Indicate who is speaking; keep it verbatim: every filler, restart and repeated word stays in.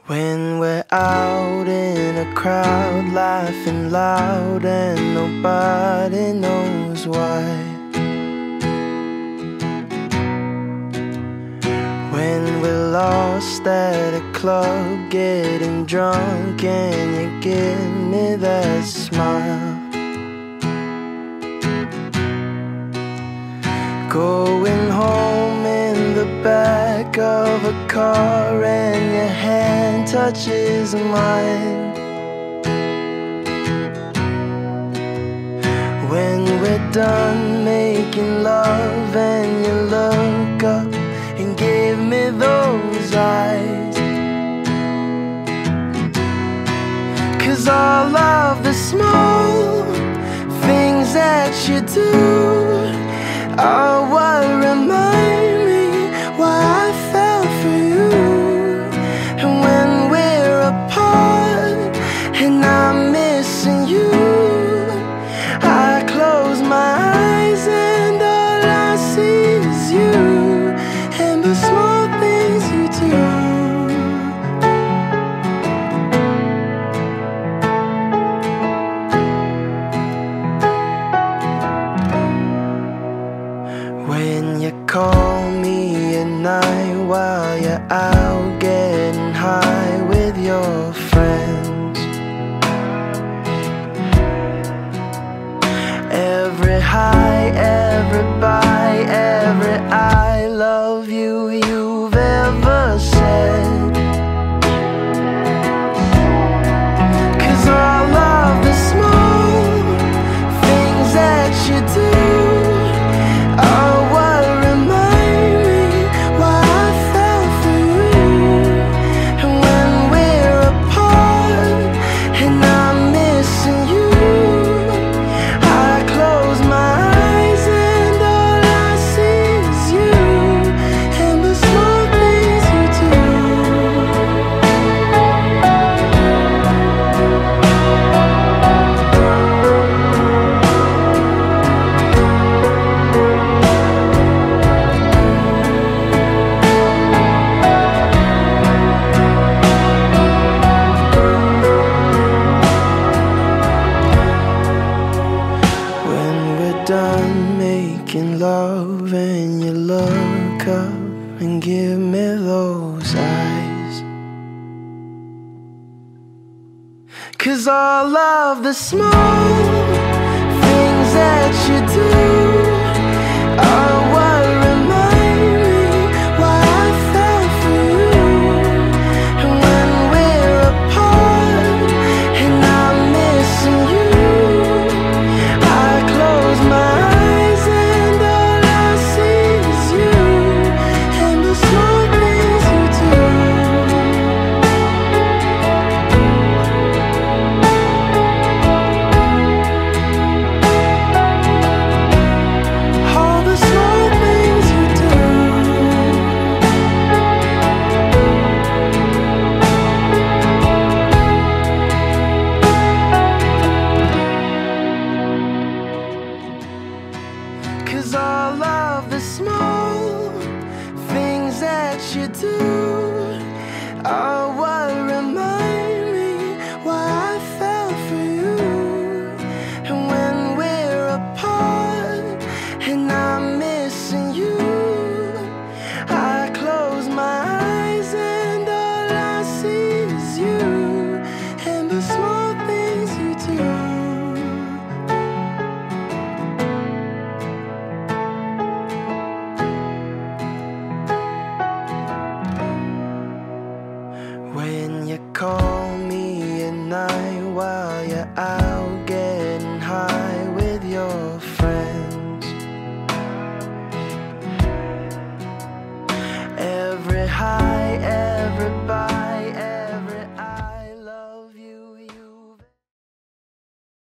Speaker 1: When we're out in a crowd, laughing loud and nobody knows why. When we're lost at a club, getting drunk and you give me that smile. Going home in the back of a car and your hand touches mine. When we're done making love and you look up and give me those eyes, 'cause all of the small things that you do are what remind me why I fell for you. And when we're apart and I'm missing you, I close my eyes and all I see is you and the small things you do. When you call me at night while you're out getting high with your friends, every high, every bye, every I love you you've ever said, 'cause all of the small things that you do are what remind me why I fell for you. And when we're apart and I'm missing you, I close my eyes and all I see is you and the small things you do. When we're done making love and you look up and give me those eyes, 'cause all of the small things that you do are what remind me why I fell for you. And when we're apart and I'm missing you, I close my eyes and all I see is you and the small things you do. All the small things you do. 'Cause all of the small things that you do are what remind me why I fell for you. And when we're apart and I'm missing you, I close my eyes and all I see is you and the small things you do. When you call me at night while you're out getting high with your friends, every high